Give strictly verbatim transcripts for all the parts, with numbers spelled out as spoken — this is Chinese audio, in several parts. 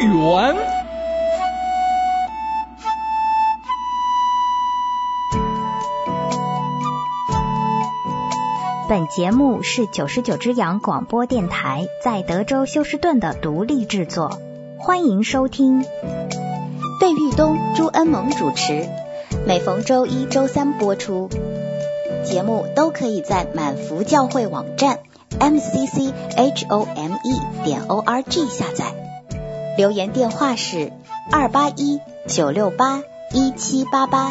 园。 本节目是九十九只羊广播电台在德州休斯顿的独立制作，欢迎收听。 费玉东、朱恩萌主持，每逢周一、周三播出。节目都可以在满福教会网站 m c c h o m e 点 o r g 下载。留言电话是二八一九六八一七八八。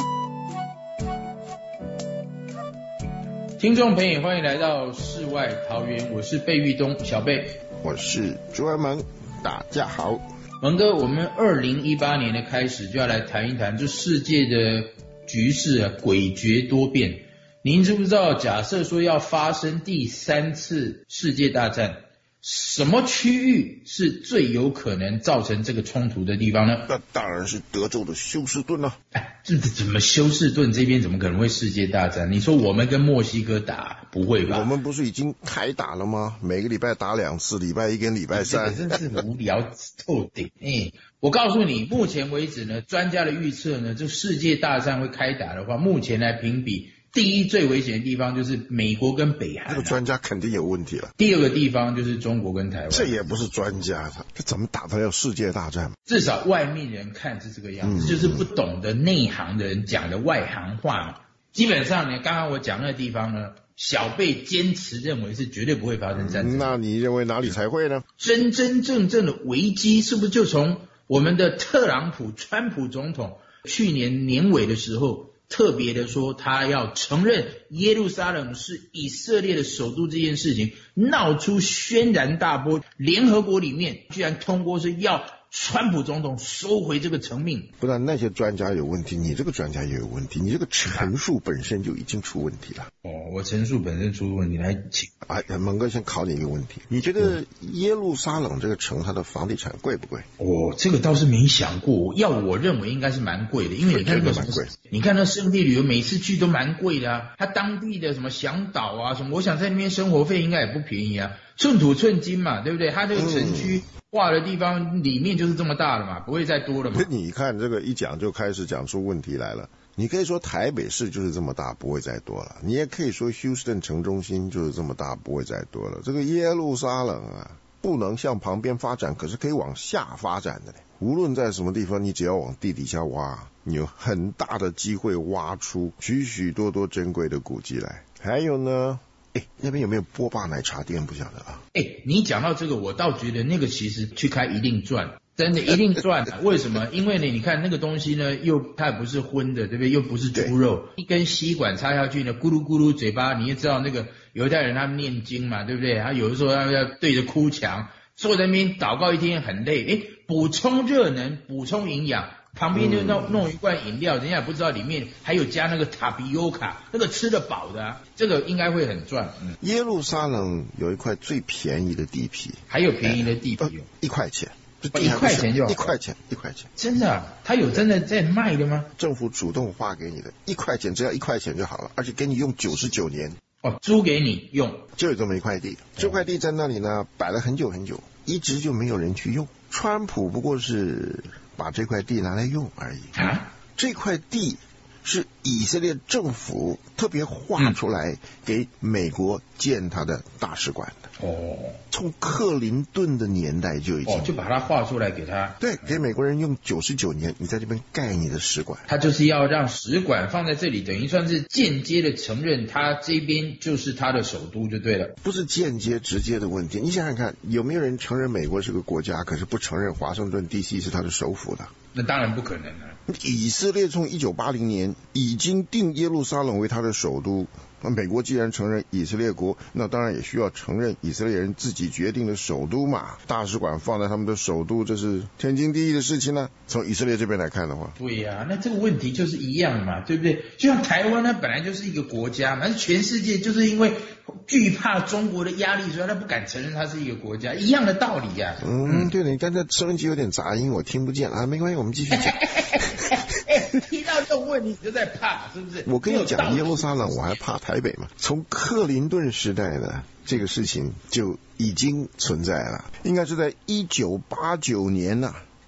听众朋友，欢迎来到世外桃源，我是贝玉东小贝， 我是朱恩萌，大家好。 蒙哥，我们二零一八年的开始就要来谈一谈，这世界的局势啊，诡谲多变。您知不知道，假设说要发生第三次世界大战，什么区域是最有可能造成这个冲突的地方呢？ 那当然是德州的休斯顿了。 哎，这怎么休斯顿这边怎么可能会世界大战？你说我们跟墨西哥打，不会吧？ 我们不是已经开打了吗？每个礼拜打两次，礼拜一跟礼拜三。 这个真是无聊透顶。哎，我告诉你，目前为止呢，专家的预测呢，这世界大战会开打的话，目前来评比，第一最危险的地方就是美国跟北韩、啊， 这个专家肯定有问题了。 第二个地方就是中国跟台湾， 这也不是专家，这怎么打得了世界大战？ 至少外面人看是这个样子，嗯、就是不懂得内行的人讲的外行话嘛。基本上呢，刚刚我讲那个地方呢，小贝坚持认为是绝对不会发生战争。 那你认为哪里才会呢？ 真真正正的危机是不是就从我们的特朗普、川普总统去年年尾的时候？特别的说，他要承认耶路撒冷是以色列的首都这件事情，闹出轩然大波。联合国里面居然通过是要川普总统收回这个成命。 不然那些专家有问题，你这个专家也有问题，你这个陈述本身就已经出问题了。 哦，我陈述本身出问题，来请。 哎，蒙哥先考你一个问题，你觉得耶路撒冷这个城它的房地产贵不贵？ 哦，这个倒是没想过。要我认为应该是蛮贵的，因为你看那个什么，你看那圣地旅游每次去都蛮贵的啊。它当地的什么向导啊什么，我想在那边生活费应该也不便宜啊，寸土寸金嘛，对不对？它这个城区划的地方里面就是这么大了嘛，不会再多了嘛。 你看这个一讲就开始讲出问题来了。你可以说台北市就是这么大，不会再多了。你也可以说休斯顿城中心就是这么大，不会再多了。这个耶路撒冷啊，不能向旁边发展，可是可以往下发展的嘞。无论在什么地方，你只要往地底下挖，你有很大的机会挖出许许多多珍贵的古迹来。还有呢，哎，那边有没有波霸奶茶店？不晓得啊。 哎，你讲到这个，我倒觉得那个其实去开一定赚。真的一定赚的，为什么？因为呢，你看那个东西呢，又它也不是荤的，对不对？又不是猪肉，一根吸管插下去呢，咕噜咕噜嘴巴，你也知道那个犹太人他们念经嘛，对不对？他有的时候要要对着哭墙，坐在那边祷告一天很累，诶，补充热能，补充营养，旁边就弄弄一罐饮料，人家也不知道里面还有加那个塔比欧卡，那个吃得饱的、啊，这个应该会很赚。嗯， 耶路撒冷有一块最便宜的地皮， 还有便宜的地皮、哦呃，一块钱。 一块钱就好， 一块钱，一块钱， 真的、啊？他有真的在卖的吗？ 政府主动划给你的，一块钱，只要一块钱就好了，而且给你用九十九年。 哦，租给你用， 就有这么一块地，这块地在那里呢，摆了很久很久，一直就没有人去用。川普不过是把这块地拿来用而已啊， 这块地是以色列政府特别划出来给美国建他的大使馆的。 哦， 从克林顿的年代就已经， 哦，就把它划出来给他， 对，给美国人用九十九年，你在这边盖你的使馆， 他就是要让使馆放在这里，等于算是间接的承认他这边就是他的首都就对了， 不是间接直接的问题。你想想看，有没有人承认美国是个国家，可是不承认华盛顿 D C 是他的首府的？ 那当然不可能了。 以色列从一九八零年已经定耶路撒冷为他的首都，那美国既然承认以色列国，那当然也需要承认以色列人自己决定的首都嘛。大使馆放在他们的首都，这是天经地义的事情呢。从以色列这边来看的话， 对呀、啊，那这个问题就是一样嘛，对不对？就像台湾，它本来就是一个国家嘛，但是全世界就是因为惧怕中国的压力，所以他不敢承认它是一个国家，一样的道理呀、啊。 嗯，对了，你刚才收音机有点杂音，我听不见啊，没关系，我们继续讲。 听到这种问题你就在怕，是不是？ 我跟你讲，耶路撒冷我还怕台北嘛。从克林顿时代呢，这个事情就已经存在了，应该是在一九八九年呢、啊，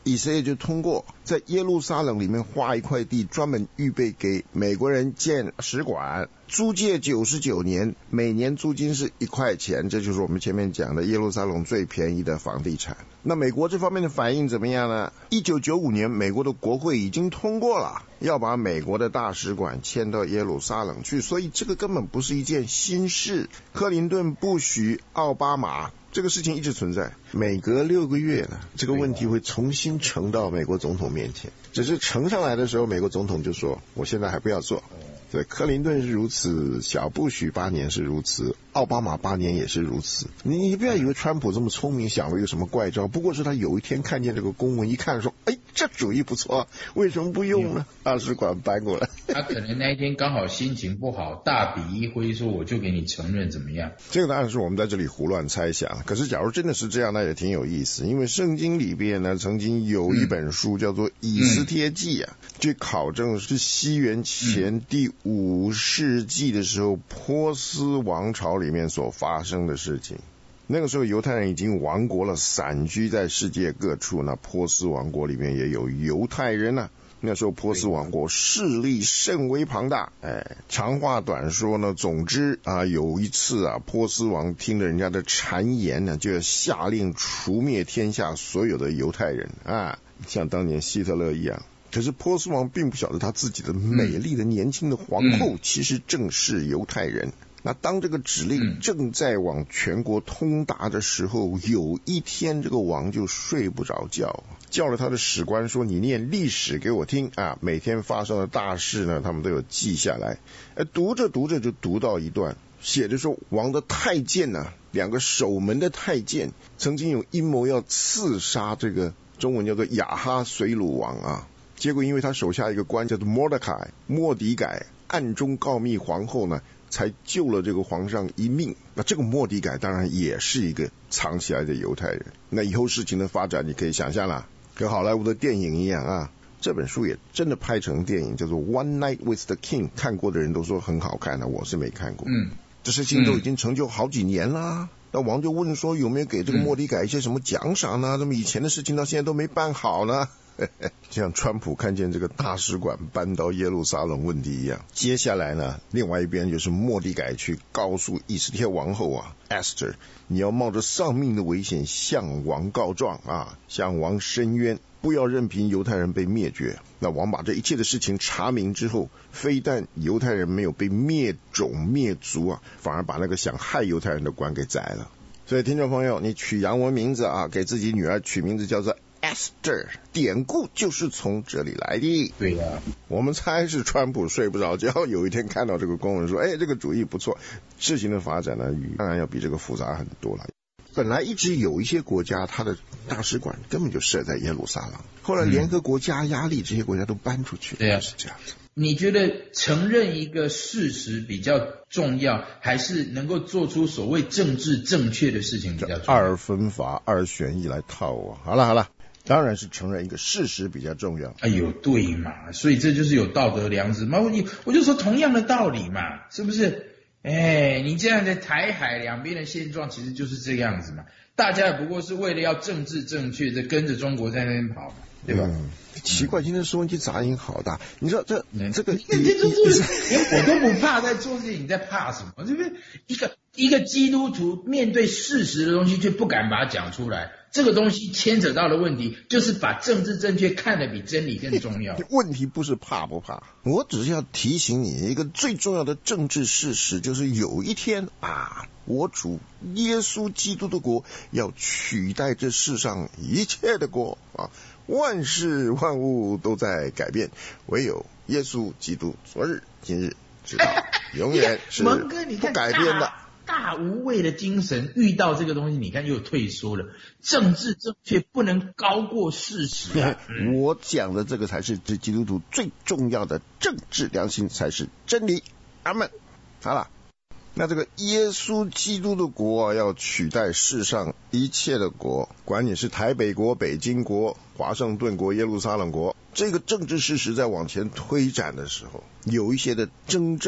以色列就通过在耶路撒冷里面划一块地，专门预备给美国人建使馆，租借九十九年，每年租金是一块钱，这就是我们前面讲的耶路撒冷最便宜的房地产。那美国这方面的反应怎么样呢？一九九五年美国的国会已经通过了要把美国的大使馆迁到耶路撒冷去，所以这个根本不是一件新事。克林顿、布许、奥巴马这个事情一直存在，每隔六个月呢，这个问题会重新呈到美国总统面前，只是呈上来的时候，美国总统就说我现在还不要做。对，克林顿是如此，小布许八年是如此，奥巴马八年也是如此。你你不要以为川普这么聪明，想了一个什么怪招，不过是他有一天看见这个公文，一看说，哎，这主意不错，为什么不用呢？大使馆搬过来。 他可能那一天刚好心情不好，大笔一挥说我就给你承认，怎么样？ 这个当然是我们在这里胡乱猜想，可是假如真的是这样，那也挺有意思。因为圣经里边呢，曾经有一本书叫做《以斯帖记》啊，据考证是西元前第五世纪的时候，波斯王朝里面所发生的事情。那个时候犹太人已经亡国了，散居在世界各处，那波斯王国里面也有犹太人啊。那时候波斯王国势力甚为庞大，哎，长话短说呢，总之啊，有一次啊，波斯王听了人家的谗言呢，就要下令除灭天下所有的犹太人啊，像当年希特勒一样。可是波斯王并不晓得他自己的美丽的年轻的皇后其实正是犹太人。那当这个指令正在往全国通达的时候，有一天这个王就睡不着觉，叫了他的史官说，你念历史给我听啊，每天发生的大事呢，他们都有记下来。读着读着就读到一段，写着说王的太监呢、啊，两个守门的太监曾经有阴谋要刺杀这个中文叫做亚哈随鲁王啊，结果因为他手下一个官叫做莫德凯莫迪改暗中告密皇后呢，才救了这个皇上一命。那这个莫迪改当然也是一个藏起来的犹太人。那以后事情的发展你可以想象啦，跟好莱坞的电影一样啊。这本书也真的拍成电影，叫做 One Night with the King， 看过的人都说很好看的，我是没看过。嗯，这事情都已经成就好几年啦。那王就问说，有没有给这个莫迪改一些什么奖赏呢？那么以前的事情到现在都没办好呢。像川普看见这个大使馆搬到耶路撒冷问题一样。接下来呢，另外一边就是莫迪改去告诉以斯帖王后啊 Esther， 你要冒着丧命的危险向王告状啊，向王申冤，不要任凭犹太人被灭绝。那王把这一切的事情查明之后，非但犹太人没有被灭种灭族啊，反而把那个想害犹太人的官给宰了。所以听众朋友，你取洋文名字啊，给自己女儿取名字叫做Esther， 典故就是从这里来的。 对呀、啊， 我们猜是川普睡不着觉，有一天看到这个公文说，哎，这个主意不错。事情的发展呢，当然要比这个复杂很多了。本来一直有一些国家，它的大使馆根本就设在耶路撒冷，后来联合国加压力，这些国家都搬出去。 对呀、啊， 是这样。 你觉得承认一个事实比较重要，还是能够做出所谓政治正确的事情比较重要？ 二分法、二选一来套啊！好了好了。当然是承认一个事实比较重要。 哎呦，对嘛，所以这就是有道德良知嘛。我我就说同样的道理嘛，是不是？哎，你这样的台海两边的现状其实就是这样子嘛。大家不过是为了要政治正确，在跟着中国在那边跑嘛，对吧？ 嗯，奇怪，今天收音机杂音好大。你知道这、嗯、这个， 你这就是连我都不怕在做事情，你在怕什么？对不对？一个一个基督徒面对事实的东西，却不敢把它讲出来。这个东西牵扯到的问题，就是把政治正确看得比真理更重要。 问题不是怕不怕，我只是要提醒你一个最重要的政治事实，就是有一天啊，我主耶稣基督的国要取代这世上一切的国啊，万事万物都在改变，唯有耶稣基督昨日今日直到永远是不改变的。 大无畏的精神遇到这个东西，你看又退缩了。政治正确不能高过事实啊！ 嗯、我讲的这个才是基督徒最重要的政治良心，才是真理。阿们。好了，那这个耶稣基督的国、啊、要取代世上一切的国，管你是台北国、北京国、华盛顿国、耶路撒冷国，这个政治事实在往前推展的时候，有一些的征兆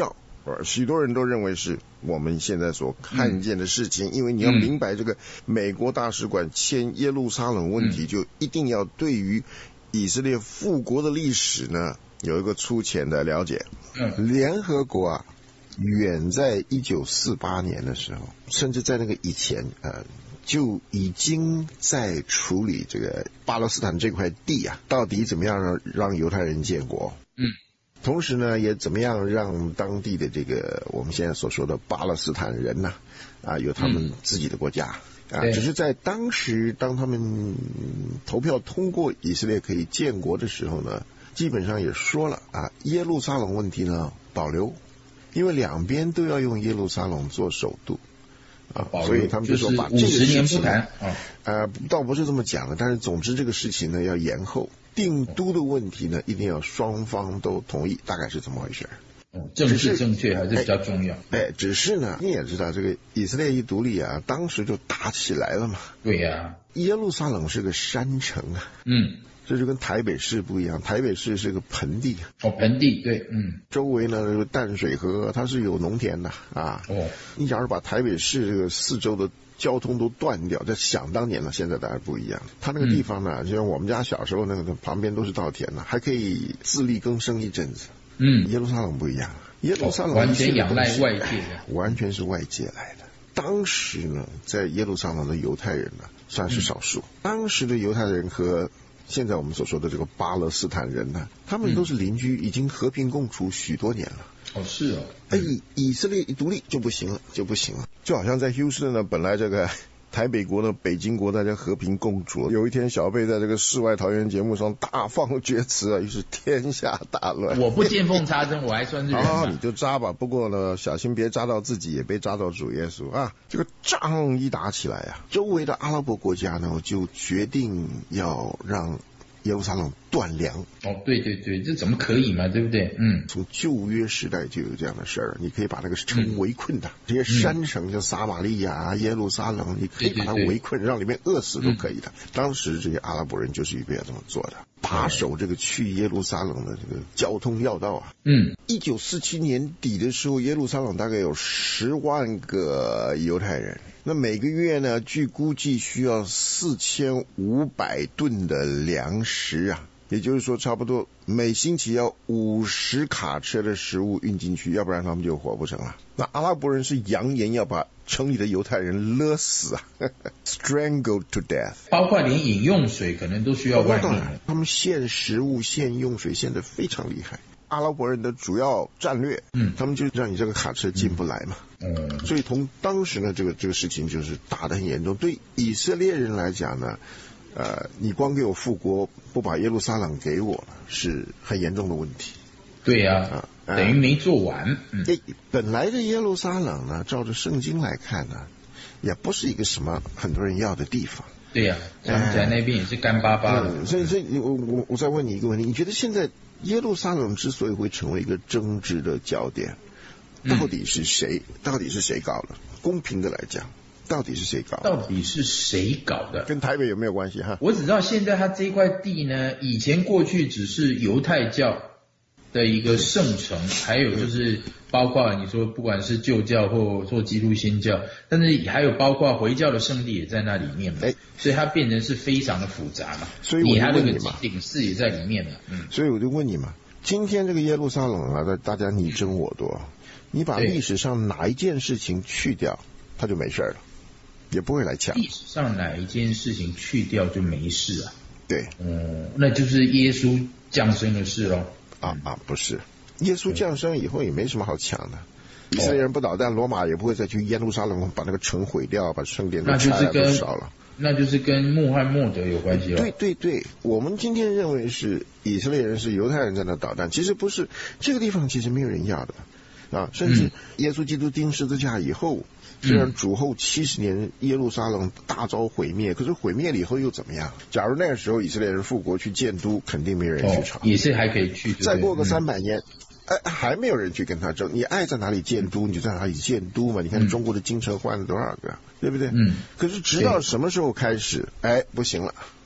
许多人都认为是我们现在所看见的事情，嗯、因为你要明白这个美国大使馆迁耶路撒冷问题，嗯、就一定要对于以色列复国的历史呢有一个粗浅的了解。嗯，联合国啊，远在一九四八年的时候，甚至在那个以前，呃，就已经在处理这个巴勒斯坦这块地啊，到底怎么样让让犹太人建国。嗯。同时呢，也怎么样让当地的这个我们现在所说的巴勒斯坦人呐、啊，啊，有他们自己的国家、嗯、啊。只是在当时，当他们投票通过以色列可以建国的时候呢，基本上也说了啊，耶路撒冷问题呢保留，因为两边都要用耶路撒冷做首都。啊，所以他们就说把这个事情， 不谈啊， 呃，倒不是这么讲的，但是总之这个事情呢要延后，定都的问题呢一定要双方都同意，大概是怎么回事？ 嗯，政治正确还是比较重要。 哎，哎只是呢，你也知道这个以色列一独立啊，当时就打起来了嘛。 对呀、啊， 耶路撒冷是个山城啊。 嗯。 这就跟台北市不一样，台北市是个盆地。 哦，盆地，对，嗯， 周围呢有淡水河，它是有农田的啊。哦，你假如把台北市这个四周的交通都断掉，这想当年了，现在当然不一样。它那个地方呢，嗯、就像我们家小时候那个旁边都是稻田呢，还可以自力更生一阵子。嗯，耶路撒冷不一样，耶路撒冷、哦、 完全仰赖外界的， 完全是外界来的。当时呢，在耶路撒冷的犹太人呢，算是少数。嗯、当时的犹太人和现在我们所说的这个巴勒斯坦人呢，他们都是邻居，已经和平共处许多年了。 哦，是哦。 哎，以色列一独立就不行了，就不行了。就好像在休斯顿呢，本来这个台北国呢、北京国大家和平共处。有一天，小贝在这个世外桃源节目上大放厥词啊，于是天下大乱。 我不见缝插针，我还算是人啊，你就扎吧。不过呢，小心别扎到自己，也别扎到主耶稣啊。这个仗一打起来啊，周围的阿拉伯国家呢就决定要让耶路撒冷断粮。 哦，对对对，这怎么可以嘛，对不对？嗯， 从旧约时代就有这样的事儿，你可以把那个城围困的，嗯、这些山城像撒玛利亚、耶路撒冷，你可以把它围困，对对对，让里面饿死都可以的。嗯、当时这些阿拉伯人就是预备要这么做的，把守这个去耶路撒冷的这个交通要道啊。嗯，一九四七年底的时候，耶路撒冷大概有十万个犹太人。那每个月呢，据估计需要四千五百吨的粮食啊，也就是说，差不多每星期要五十卡车的食物运进去，要不然他们就活不成了。那阿拉伯人是扬言要把城里的犹太人勒死啊，strangled to death， 包括连饮用水可能都需要外面。 他们限食物、限用水，限得非常厉害。阿拉伯人的主要战略，嗯，他们就让你这个卡车进不来嘛，嗯，所以从当时呢，这个这个事情就是打得很严重。对以色列人来讲呢，呃，你光给我复国，不把耶路撒冷给我，是很严重的问题。 对呀、啊，啊、等于没做完。嗯， 本来的耶路撒冷呢，照着圣经来看呢，也不是一个什么很多人要的地方。 对呀、啊，想起来那边也是干巴巴的。 嗯、所以，所以我我我再问你一个问题，你觉得现在耶路撒冷之所以会成为一个争执的焦点，到底是谁？嗯、到底是谁搞的？公平的来讲，到底是谁搞的？ 到底是谁搞的？ 跟台北有没有关系哈？ 我只知道现在他这块地呢，以前过去只是犹太教的一个圣城，还有就是包括你说不管是旧教或或基督新教，但是还有包括回教的圣地也在那里面嘛，哎，所以它变成是非常的复杂嘛。 所以我就问你嘛， 顶饰也在里面嘛，嗯， 所以我就问你嘛，今天这个耶路撒冷啊，大家你争我夺，你把历史上哪一件事情去掉，它就没事了，也不会来抢。 历史上哪一件事情去掉就没事啊？ 对， 嗯，那就是耶稣降生的事咯。 啊啊，不是，耶稣降生以后也没什么好抢的。以色列人不捣蛋，罗马也不会再去耶路撒冷把那个城毁掉，把圣殿都拆了都烧了。 那就是跟穆罕默德有关系了。 对对对，我们今天认为是以色列人是犹太人在那捣蛋，其实不是，这个地方其实没有人要的啊。甚至耶稣基督钉十字架以后，虽然主后七十年耶路撒冷大遭毁灭，可是毁灭了以后又怎么样？假如那个时候以色列人复国去建都，肯定没有人去吵， 哦、也是还可以去。 再过个三百年。哎，还没有人去跟他争，你爱在哪里建都你就在哪里建都嘛。你看中国的京城换了多少个，对不对？嗯。可是直到什么时候开始，哎，不行了，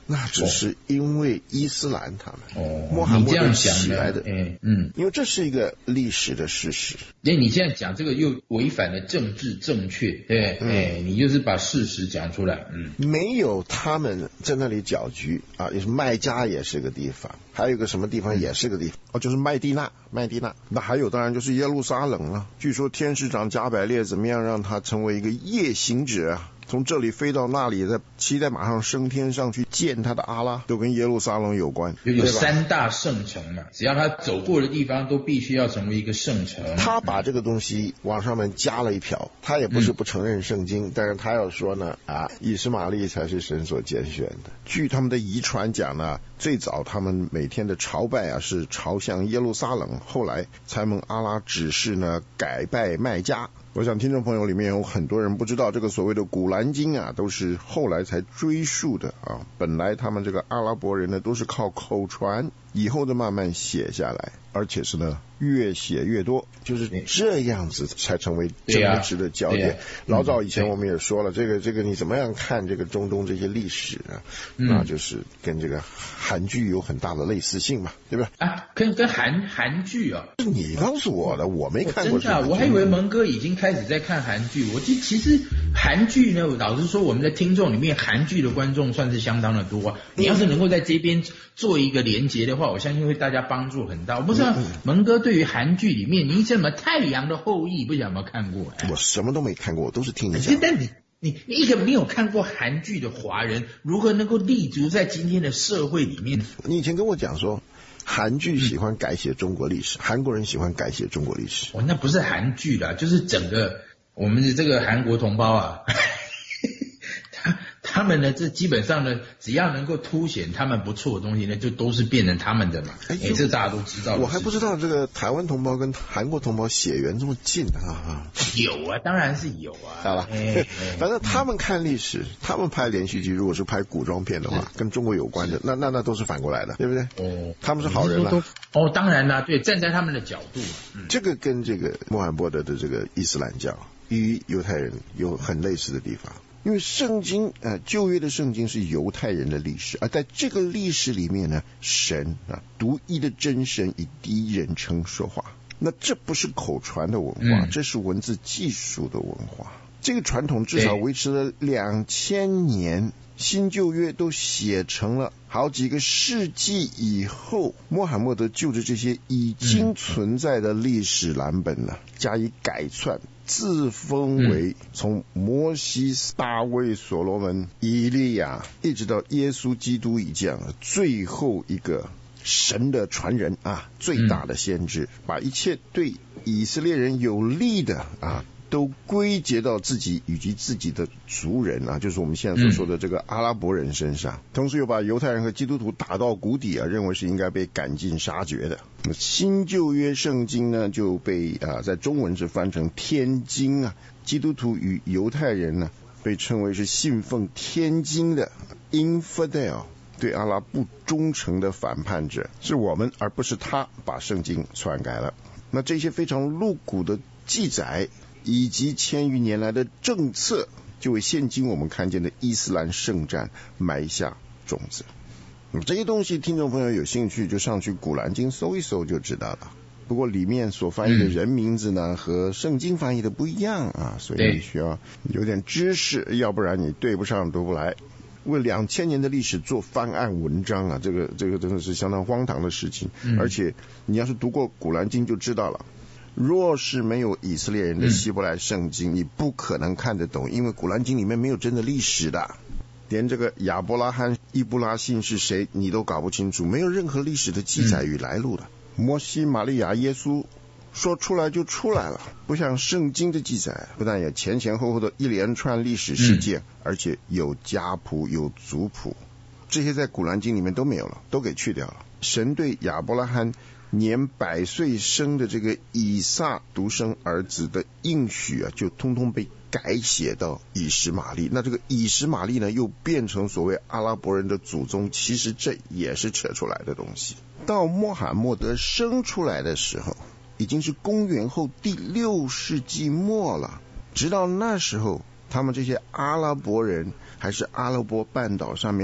那只是因为伊斯兰他们哦， 穆罕默德你这样想起来的， 哎，嗯， 因为这是一个历史的事实。 那你现在讲这个又违反了政治正确，对，嗯、哎，你就是把事实讲出来，嗯， 没有他们在那里搅局啊，也是麦加也是个地方，还有一个什么地方也是个地方，哦，就是麦地那，麦地那。那还有当然就是耶路撒冷了。据说天使长加百列怎么样让他成为一个夜行者啊？从这里飞到那里，再骑在马上升天上去见他的阿拉，都跟耶路撒冷有关。 有三大圣城嘛，只要他走过的地方都必须要成为一个圣城。 他把这个东西往上面加了一条，他也不是不承认圣经，嗯、但是他要说呢，啊，以实玛利才是神所拣选的。据他们的遗传讲呢，最早他们每天的朝拜啊是朝向耶路撒冷，后来才蒙阿拉指示呢改拜麦加。我想听众朋友里面有很多人不知道，这个所谓的古兰经啊都是后来才追溯的啊，本来他们这个阿拉伯人呢都是靠口传，以后的慢慢写下来，而且是呢越写越多，就是这样子才成为政治的焦点。啊啊、老早以前我们也说了，这个这个你怎么样看这个中东这些历史啊？嗯、那就是跟这个韩剧有很大的类似性嘛，对吧？ 啊，跟跟韩韩剧啊， 是你告诉我的，我没看过。 真的、啊，我还以为蒙哥已经开始在看韩剧。我其实韩剧呢，老实说，我们的听众里面韩剧的观众算是相当的多、啊。你要是能够在这边做一个连结的话，我相信会大家帮助很大。我不知道蒙哥对于韩剧里面，你什么《太阳的后裔》不知道有没有看过？哎、 我什么都没看过，我都是听你讲。 但你你你一个没有看过韩剧的华人，如何能够立足在今天的社会里面？ 你以前跟我讲说，韩剧喜欢改写中国历史，韩国人喜欢改写中国历史。 哦，那不是韩剧啦，就是整个我们的这个韩国同胞啊。他他们呢，这基本上呢，只要能够凸显他们不错的东西呢，就都是变成他们的嘛。哎，欸、这大家都知道。 我还不知道这个台湾同胞跟韩国同胞血缘这么近啊！ 有啊，当然是有啊。 好了，欸欸、反正他们看历史，嗯、他们拍连续剧，如果是拍古装片的话，跟中国有关的，那那那都是反过来的，对不对？哦，他们是好人啦。 哦，当然啦，对，站在他们的角度， 嗯、这个跟这个穆罕默德的这个伊斯兰教与犹太人有很类似的地方。因为圣经呃旧约的圣经是犹太人的历史，而在这个历史里面呢，神啊独一的真神以第一人称说话，那这不是口传的文化，嗯、这是文字技术的文化。这个传统至少维持了两千年，新旧约都写成了好几个世纪以后，穆罕默德就着这些已经存在的历史蓝本呢，嗯、加以改串。自封为从摩西、大卫、所罗门、以利亚，一直到耶稣基督以降最后一个神的传人啊，最大的先知，把一切对以色列人有利的啊，都归结到自己以及自己的族人啊，就是我们现在所说的这个阿拉伯人身上，同时又把犹太人和基督徒打到谷底啊，认为是应该被赶尽杀绝的。那么新旧约圣经呢，就被啊在中文是翻成天经啊，基督徒与犹太人呢被称为是信奉天经的 infidel， 对阿拉不忠诚的反叛者，是我们而不是他把圣经篡改了。那这些非常露骨的记载以及千余年来的政策，就为现今我们看见的伊斯兰圣战埋下种子。那么这些东西听众朋友有兴趣就上去古兰经搜一搜就知道了。不过里面所翻译的人名字呢、嗯、和圣经翻译的不一样啊，所以你需要有点知识，要不然你对不上读不来。为两千年的历史做翻案文章啊，这个这个真的是相当荒唐的事情、嗯、而且你要是读过古兰经就知道了，若是没有以色列人的希伯来圣经、嗯、你不可能看得懂，因为古兰经里面没有真的历史的，连这个亚伯拉罕、伊布拉辛是谁你都搞不清楚，没有任何历史的记载与来路的、嗯、摩西、玛利亚、耶稣说出来就出来了，不像圣经的记载，不但有前前后后的一连串历史事件、嗯、而且有家谱有族谱，这些在古兰经里面都没有了，都给去掉了。神对亚伯拉罕年百岁生的这个以撒独生儿子的应许啊，就通通被改写到以实玛利。那这个以实玛利呢，又变成所谓阿拉伯人的祖宗，其实这也是扯出来的东西。到穆罕默德生出来的时候，已经是公元后第六世纪末了。直到那时候，他们这些阿拉伯人还是阿拉伯半岛上面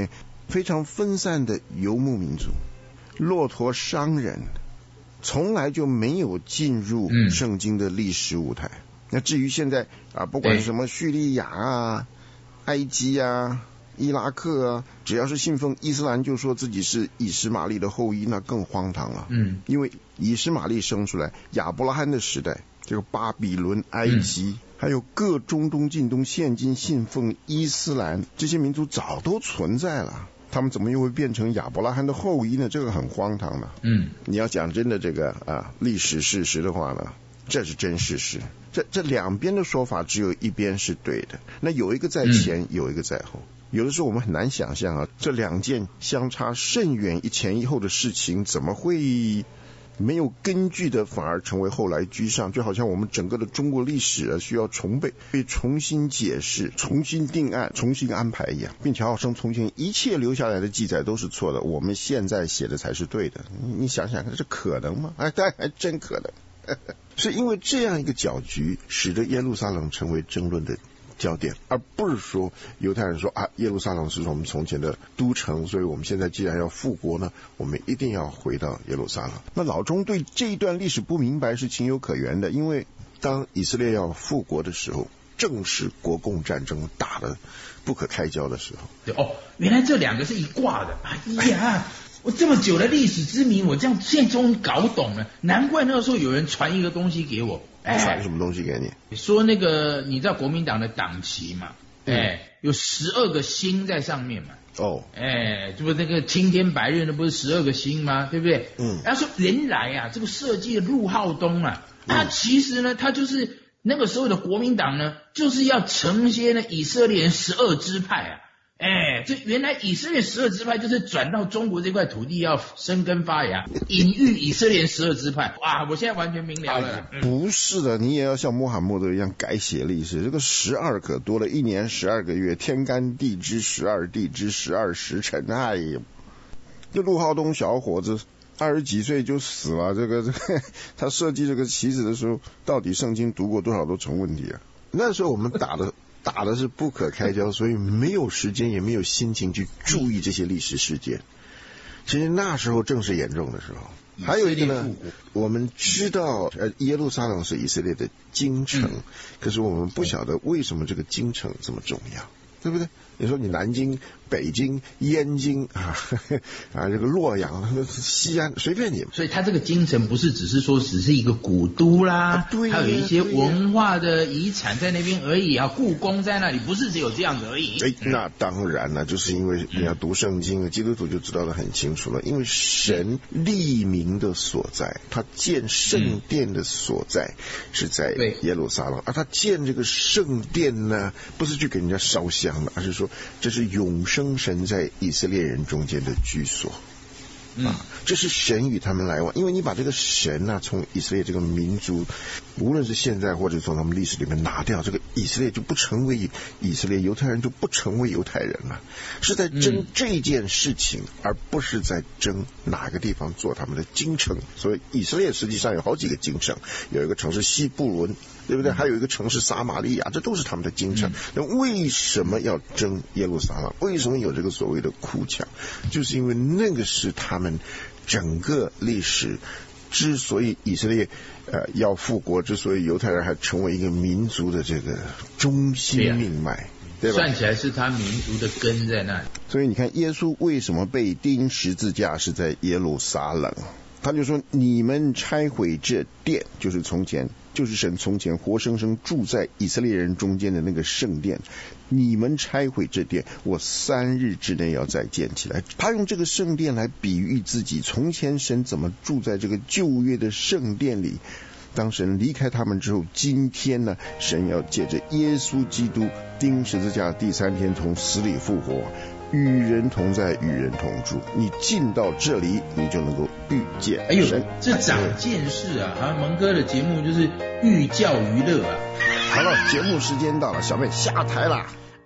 非常分散的游牧民族，骆驼商人，从来就没有进入圣经的历史舞台。嗯、那至于现在啊，不管什么叙利亚啊、埃及啊、伊拉克啊，只要是信奉伊斯兰，就说自己是以实玛利的后裔，那更荒唐了。嗯，因为以实玛利生出来，亚伯拉罕的时代，这个巴比伦、埃及。嗯，还有各中东、近东现今信奉伊斯兰这些民族早都存在了，他们怎么又会变成亚伯拉罕的后裔呢？这个很荒唐的。嗯，你要讲真的这个啊历史事实的话呢，这是真事实。这这两边的说法只有一边是对的，那有一个在前，嗯、有一个在后。有的时候我们很难想象啊，这两件相差甚远一前一后的事情怎么会没有根据的反而成为后来居上，就好像我们整个的中国历史啊需要重被被重新解释、重新定案、重新安排一样，并且好像从前一切留下来的记载都是错的，我们现在写的才是对的。你你想想看，这可能吗？哎，当然还真可能。是因为这样一个搅局，使得耶路撒冷成为争论的焦点，而不是说犹太人说啊，耶路撒冷是我们从前的都城，所以我们现在既然要复国呢，我们一定要回到耶路撒冷。那老中对这一段历史不明白是情有可原的，因为当以色列要复国的时候，正是国共战争打得不可开交的时候。 哦，原来这两个是一挂的。哎呀，我这么久的历史之谜，我这样现在终于搞懂了，难怪那个时候有人传一个东西给我。 传什么东西给你？ 说那个你知道国民党的党旗嘛？哎、嗯，有十二个星在上面嘛。哦，哎，这不那个青天白日，那不是十二个星吗？对不对？嗯。然后说原来啊，这个设计的陆浩东啊，他其实呢，他就是那个时候的国民党呢，就是要承接呢以色列人十二支派啊。哎，这原来以色列十二支派就是转到中国这块土地要生根发芽，隐喻以色列十二支派。哇，我现在完全明了了。 嗯、不是的，你也要像穆罕默德一样改写历史。这个十二可多了，一年十二个月，天干地支十二地支十二时辰。哎呀，这陆浩东小伙子二十几岁就死了，这个这个他设计这个旗子的时候，到底圣经读过多少都成问题啊。那时候我们打的。打的是不可开交，所以没有时间也没有心情去注意这些历史事件。其实那时候正是严重的时候。还有一个呢，我们知道呃耶路撒冷是以色列的京城、嗯、可是我们不晓得为什么这个京城这么重要，对不对？你说你南京、北京、燕京啊啊，这个洛阳、西安，随便你。 所以它这个京城不是只是说只是一个古都啦，啊、对、还有一些文化的遗产在那边而已啊，故宫在那里，不是只有这样子而已。 哎，那当然了，就是因为你要读圣经，嗯、基督徒就知道得很清楚了，因为神立名的所在，他建圣殿的所在、嗯、是在耶路撒冷，而他建这个圣殿呢，不是去给人家烧香的，而是说这是永生神在以色列人中间的居所。啊，这是神与他们来往，因为你把这个神啊从以色列这个民族，无论是现在或者从他们历史里面拿掉，这个以色列就不成为以色列，犹太人就不成为犹太人了，是在争这件事情、嗯、而不是在争哪个地方做他们的京城。所以以色列实际上有好几个京城，有一个城市希布伦，对不对？还有一个城市撒玛利亚，这都是他们的京城。那、嗯、为什么要争耶路撒冷？为什么有这个所谓的哭墙？就是因为那个是他们整个历史之所以以色列呃要复国，之所以犹太人还成为一个民族的这个中心命脉，对吧？ 算起来是他民族的根在那里。 所以你看耶稣为什么被钉十字架是在耶路撒冷，他就说你们拆毁这殿，就是从前就是神从前活生生住在以色列人中间的那个圣殿，你们拆毁这殿，我三日之内要再建起来。他用这个圣殿来比喻自己，从前神怎么住在这个旧约的圣殿里，当神离开他们之后，今天呢，神要借着耶稣基督钉十字架，第三天从死里复活，与人同在，与人同住。你进到这里，你就能够遇见神。 哎呦，这长见识啊！好像蒙哥的节目就是寓教于乐啊。 好了，节目时间到了，小妹下台啦。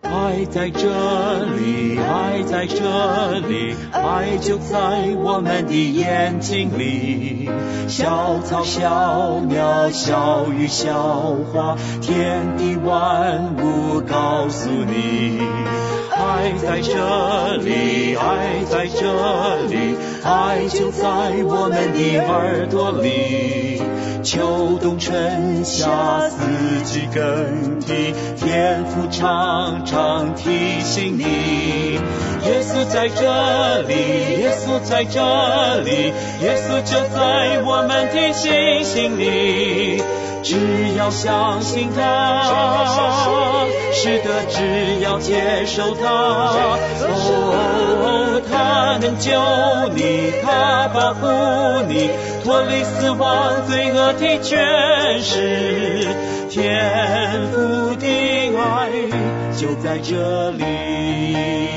爱在这里，爱在这里，爱就在我们的眼睛里。小草小鸟小鱼小花，天地万物告诉你，爱在这里，爱在这里，爱就在我们的耳朵里。秋冬春夏四季更替，天父常常提醒你，耶稣在这里，耶稣在这里，耶稣就在我们的心心里。只要相信他，是的，只要接受他，哦，他能救你，他保护你，脱离死亡罪恶的权势。天父的爱就在这里。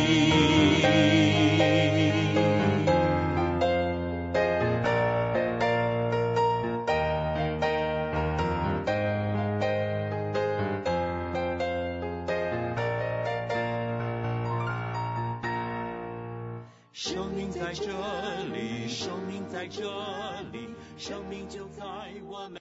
生命在这里，生命在这里，生命就在我们。